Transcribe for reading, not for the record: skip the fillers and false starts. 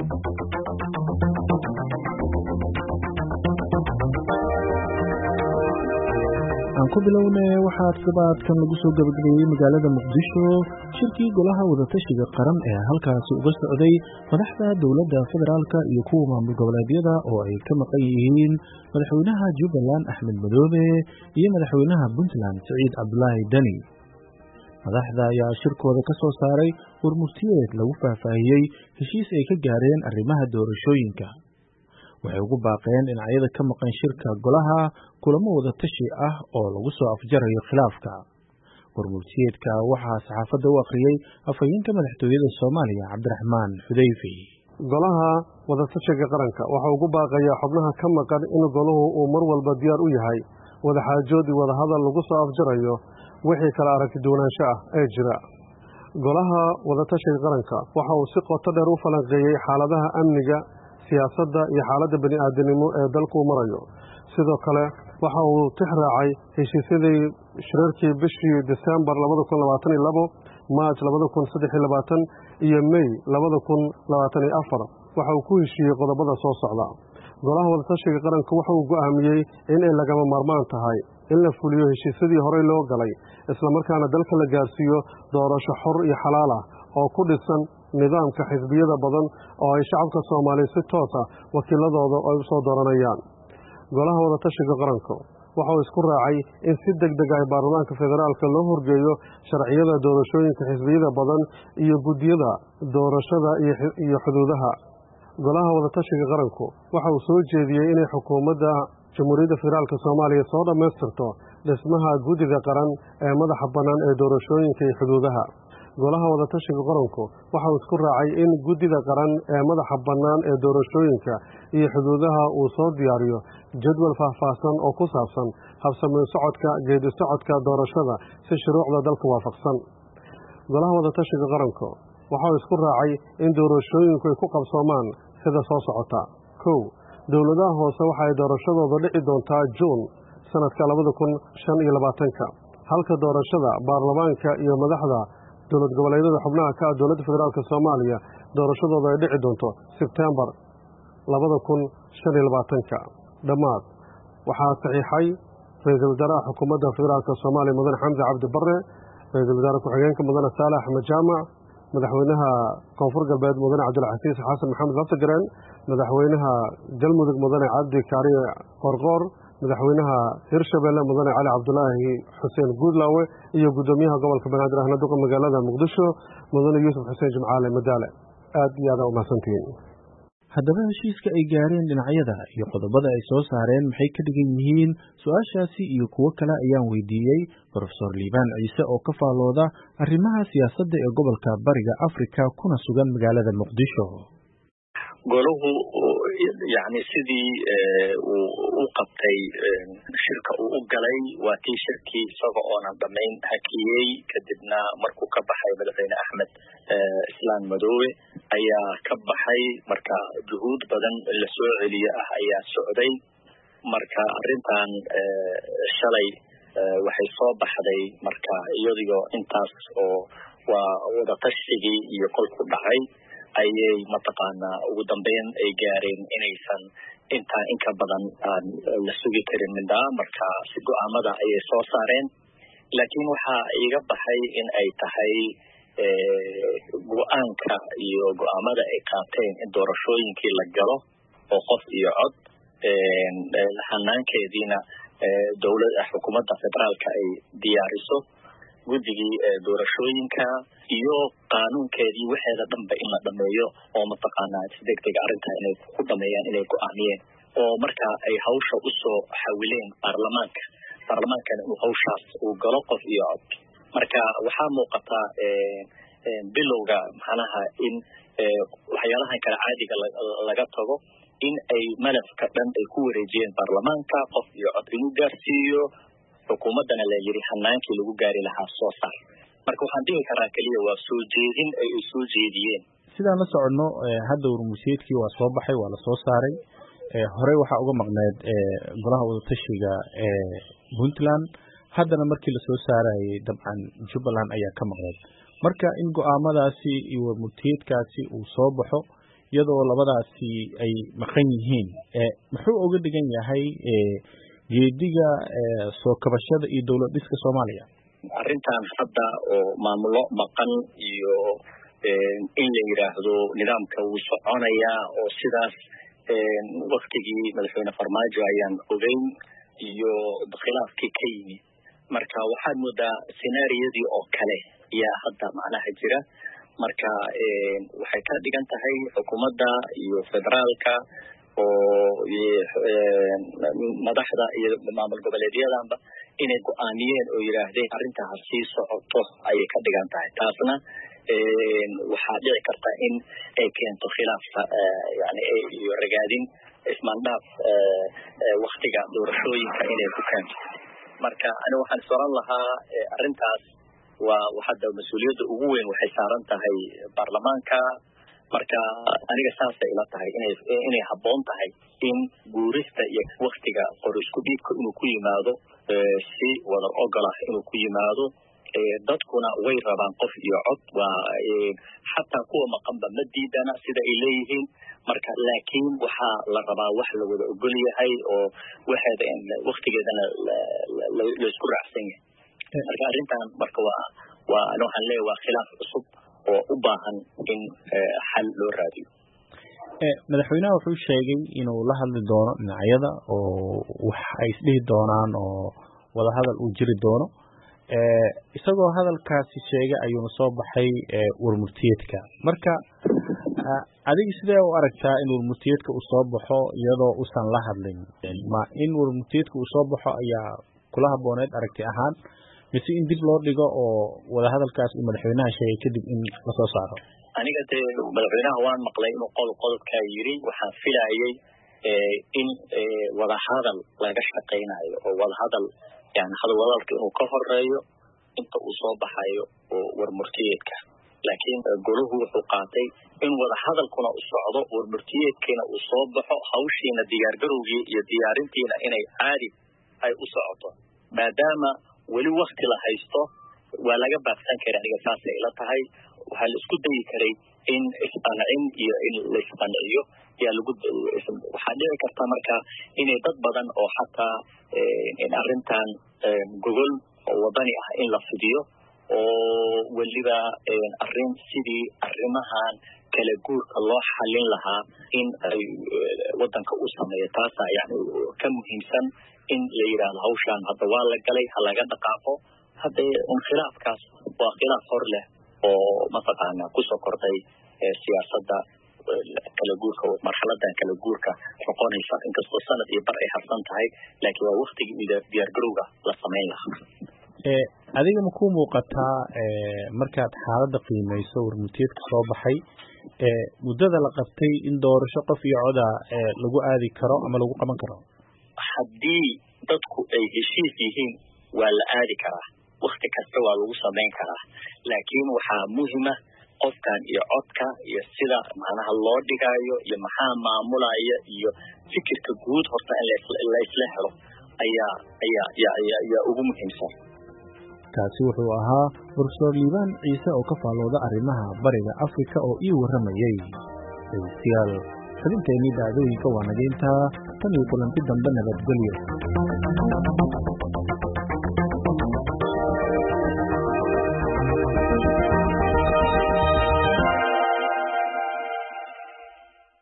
aan ku bilownay waxaa toddobaadkan lagu soo gabagabeeyey magaalada muqdisho shirkii golaha wadatashiga qaran ee halkaasi uga socday madaxda dowladda federaalka iyo kuwa maamul goboleedyada oo ay ka maqan yihiin madaxweynaha Jubbaland Axmed Madoobe iyo madaxweynaha Puntland Saciid Cabdulaahi Dani. madaxda ayaa shirkooda ka soo saaray warmurtiyeed lagu faahfaahiyey heshiis ay ka gaareen arrimaha doorashooyinka. waxay ugu baaqeen dhinacyada ka maqan shirka golaha kulamo wada tashi ah oo lagu soo afjarayo khilaafka. warmurtiyeedka waxaa saxaafadda u akhriyey afhayeenka madaxtooyada Soomaaliya Cabdiraxmaan Xudayfi. golaha wada tashiga qaranka waxa ugu baaqaya xubnaha ka maqan in golahu uu mar walba diyaar u yahay wada xaajood iyo wada hadal lagu soo afjarayo wixii kala aragti duwanaansho ah ee jira. golaha wada tashiga qaranka waxa uu si qoto dheer u falanqeeyey xaaladaha amniga, siyaasadda iyo xaaladda bani'aadanimo ee dalku marayo. sidoo kale waxa uu tixraacay heshiisyadii shirarkii bishii December 2022, March 2023 iyo May 2024. waxa uu ku heshiiyey qodobada soo socda. golaha wada tashiga qaranka waxa uu go'aamiyey in ay lagama maarmaan tahay in la fuliyo heshiisyadii horey loo galay, isla markaana dalka la gaarsiiyo doorasho xor iyo xalaal ah oo ku dhisan nidaamka xisbiyada badan oo ay shacabka Soomaaliyeed si toos ah wakiiladooda ay u soo dooranayaan. golaha wada tashiga qaranka waxa uu isku raacay in si degdeg ah baarlamaanka federaalka loo horgeeyo sharciyada doorashooyinka xisbiyada badan iyo guddiyada doorashada iyo xuduudaha. golaha wada tashiga qaranku waxa uu soo jeediyey inay xukuumadda Jamhuuriyadda Federaalka Soomaaliya soo dhammaystirto dhismaha guddiga qaran ee madaxa bannaan ee doorashooyinka iyo xuduudaha. golaha wada tashiga qaranku waxa uu isku raacay in guddiga qaran ee madaxa bannaan ee doorashooyinka iyo xuduudaha uu soo diyaariyo jadwal faahfaahsan oo ku saabsan habsami socodka geedi socodka doorashada si shuruucda dalka waafaqsan. golaha wada tashiga qaranku waxa uu isku raacay in doorashooyinku ay ku qabsoomaan sida soo socota. 1. dowladaha hoose waxa ay doorashadooda dhici doontaa Juun sanadka 2025, halka doorashada baarlamaanka iyo madaxda dowlad goboleedyada xubnaha ka ah dowladda federaalka Soomaaliya doorashadooda ay dhici doonto September 2025. dhammaad waxaa saxiixay ra'iisul wasaaraha xukuumadda federaalka Soomaaliya Mudane Xamza Cabdi Barre, ra'iisul wasaare ku-xigeenka Mudane Saalax Axmed Jaamac, madaxweynaha koonfur galbeed Mudane Cabdilcasiis Xasan Maxamed Laftagareen, madaxweynaha Galmudug Mudane Cabdi Kaariye Qorqoor, madaxweynaha Hirshabelle Mudane Cali Cabdulaahi Xuseen Guudlaawe iyo gudoomiyaha gobolka Banaadir ahna duqa magaalada Muqdisho Mudane Yuusuf Xuseen Jimcaale Madaale. aad iyo aad u mahadsantihiin. haddaba heshiiska ay gaareen dhinacyada iyo qodobada ay soo saareen maxay ka dhigan yihiin? su-aashaasi iyo kuwo kale ayaan weydiiyey Professor Liibaan Ciise oo ka faallooda arrimaha siyaasadda ee gobolka Bariga Afrika kuna sugan magaalada Muqdisho. golahu yani sidii uu qabtay shirka uu u galay waa tii shirkii isaga oonan dhammayn hakiyey, kadibna markuu ka baxay madaxweyne Axmed Islaan Madoobe ayaa ka baxay. marka juhuud badan la soo celiye ah ayaa socday. marka arrintan shalay waxay soo baxday marka iyadoo intaas oo waa wada tashigii iyo kolku dhacay ayay mataqaanaa ugu dambeyn ay gaareen inaysan intaa inka badan aan la sugi karin midda. marka si go'aamada ayay soo saareen, laakiin waxaa iga baxay in ay tahay go'aanka iyo go'aamada ay qaateen in doorashooyinkii la galo oo qof iyo cod hanaankeediina dowladda xukuumadda federaalka ay diyaariso guddigii doorashooyinka iyo qaanuunkeedii waxeeda dhanba in la dhameeyo oo mataqaanaa si degdeg arrinta inay ku dhameeyaan inay go'aamiyeen oo marka ay hawsha u soo xawileen baarlamaankana inuu hawshaas uu galo qof iyo cod. marka waxaa muuqata bilowga macnaha in waxyaalahan kale caadiga laga tago in ay malafka dhan ay ku wareejiyeen baarlamaanka qof iyo cod inuu gaarsiiyo xukuumaddana la yiri hanaankii lagu gaari lahaa soo saar. marka waxaan dhihi karaa kaliya waa soo jeedin ay soo jeediyeen. sidaan la socono hadda warmurtiyeedkii waa soo baxay, waa la soo saaray. horey waxaa uga maqneed golaha wada tashiga Puntland, haddana markii la soo saarayay dabcan Jubbaland ayaa ka maqneed. marka in go'aamadaasi iyo warmurtiyeedkaasi uu soo baxo iyadoo labadaasi ay maqan yihiin muxuu uga dhigan yahay geediga soo kabashada iyo dowlad dhiska Soomaaliya arrintan hadda oo maamulo maqan iyo in la yiraahdo nidaamka uu soconaya oo sidaas waqtigii madaxweyne Farmaajo ayaan ogeyn iyo khilaafkii ka yimi marka waxaad moodaa scenario-dii oo kale yaa hadda macnaha jira marka waxay ka dhigan tahay xukuumadda iyo federaalka oo madaxda iyo maamul goboleedyadanba inay go'aamiyeen oo yiraahdeen arrintaas sii socoto ayay ka dhigan tahay taasna waxaa dhici karta in ay keento khilaaf yani iyo ragaadin ismaandhaaf waqtiga doorashooyinka inay ku keento marka aniga waxaan iswaran lahaa arrintaas waa hadda mas-uuliyadda ugu weyn waxay saaran tahay baarlamaanka marka aniga saasay ila tahay inay habboon tahay in guurista iyo waqtiga qor isku dhiibka inuu ku yimaado si wada ogol ah inuu ku yimaado dadkuna way rabaan qof iyo cod waa xataa kuwa maqanba ma diidana sida ay leeyihiin marka laakiin waxaa la rabaa wax la wada ogol yahay oo waxeeda waqtigeedana la isku raacsan yahay marka arrintan marka waa waxaan leeyahay waa khilaaf cusub oo u baahan in xal loo raadiyo madaxweynaha wuxuu sheegay inuu la hadli doono dhinacyada oo wax ay isdhihi doonaan oo wada hadal uu jiri doono isagoo hadalkaasi sheegay ayuuna soo baxay warmurtiyeedka marka adiga sidee u aragtaa in warmurtiyeedka uu soo baxo iyadoo uusan la hadlin ma in warmurtiyeedka uu soo baxo ayaa kula habbooneed aragti ahaan mise in dib loo dhigo oo wada hadalkaas uu madaxweynaha sheegay kadib in la soo saaro aniga dee madaxweynaha waan maqlay inuu qodobkaa yiri waxaan filayay in wada hadal laga shaqaynayo oo wada hadal yani hadalka inuu ka horeeyo inta uu soo baxayo oo warmurtiyeedka laakiin goluhu wuxuu qaatay in wada hadalkuna u socdo warmurtiyeedkiina uu soo baxo hawshiina diyaargarowgii iyo diyaarintiina inay caadi ay u socoto maadaama weli waqti la haysto waa laga baaqsan karaa aniga saasay ila tahay waxaa la isku dayi karay in isqancin iyo in la isqanciyo yaa lagu waxaa dhici karta marka inay dad badan oo xataa in arrintan gogol oo wadani ah in la fidiyo oo weliba arrin sidii arrimahan kala guurka loo xalin lahaa in ay wadanka u sameeyo taasaa yani ka muhiimsan in la yiraahdo hawshaan hadda waa la galay ha laga dhaqaaqo hadda khilaafkaas waa khilaaf hor leh oo mataqaana kusoo kordhay siyaasadda kala guurka marxaladan kala guurka noqonaysa inkastoo sanad iyo bar ay harsan tahay laakiin waa waqtigii diyaargarowga la samayn lahaa adiga ma ku muuqataa markaad xaaladda qiimayso warmurtiyeedka soo baxay muddada la qabtay in doorasho qof iyo coda lagu aadi karo ama lagu qaban karo haddii dadku ay heshiis yihiin waa la aadi karaa wakti kasta waa lagu samayn karaa laakiin waxaa muhiima qofkan iyo codka iyo sida macnaha loo dhigaayo iyo maxaa maamulaya iyo fikirka guud horta in la isla helo ayaa ugu muhiimsan kaasi wuxuu ahaa Professor Liibaan Ciise oo ka faalooda arrimaha bariga Afrika oo ii waramayay xubinteennii dhacdooyinka waa nageynta tan iyo kulanti dambe nabadgelyo